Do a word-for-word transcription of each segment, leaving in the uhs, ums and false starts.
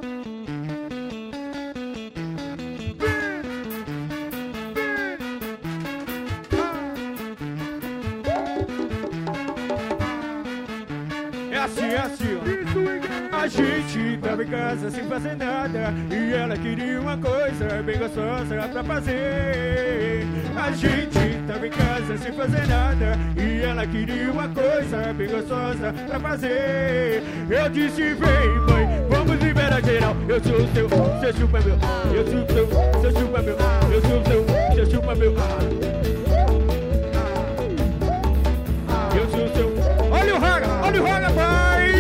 É assim, é assim, ó. A gente tava em casa sem fazer nada e ela queria uma coisa bem gostosa pra fazer. A gente tava em casa sem fazer nada e ela queria uma coisa bem gostosa pra fazer. Eu disse, vem mãe, vamos liberar geral. Eu sou o seu, você chupa meu. Eu sou o seu, você chupa meu. Eu sou o seu, você chupa meu. Eu sou o seu. Olha o raga, olha o raga, pai!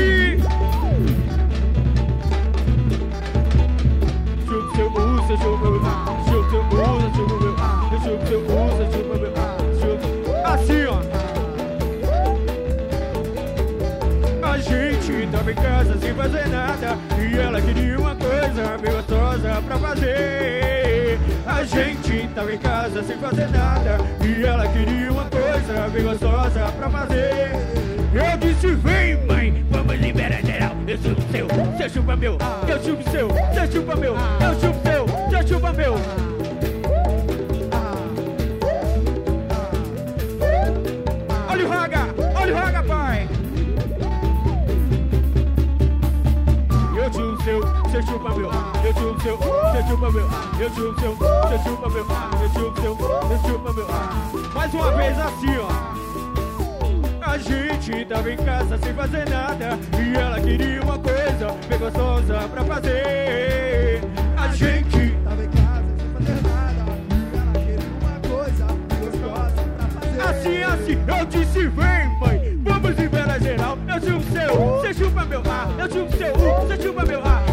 Chupa seu usa, chupa meu. Chupa seu usa, chupa meu. Chupa seu usa, chupa meu. Chupa. Assim, ó. A gente tava em casa sem fazer nada e ela queria uma coisa bem gostosa pra fazer. A gente tava em casa sem fazer nada e ela queria uma coisa bem gostosa pra fazer. Eu disse, vem mãe, vamos liberar geral. Eu chupo seu, você chupa meu. Eu chupo seu, você chupa meu. Eu chupo seu, você chupa meu. Olha o raga, olha o raga, pai. Eu chupo seu, você chupa meu. Eu chupo seu, você chupa meu. Eu chupo seu, você chupa meu. Eu chupo seu, você chupa meu. Mais uma vez assim, ó. A gente tava em casa sem fazer nada e ela queria uma coisa bem gostosa pra fazer. A gente Tava em casa sem fazer nada e ela queria uma coisa gostosa pra fazer. assim, assim, eu disse, vem mãe, vamos liberar geral. Eu chupo seu, você chupa meu ar. Eu chupo seu, você chupa meu ar.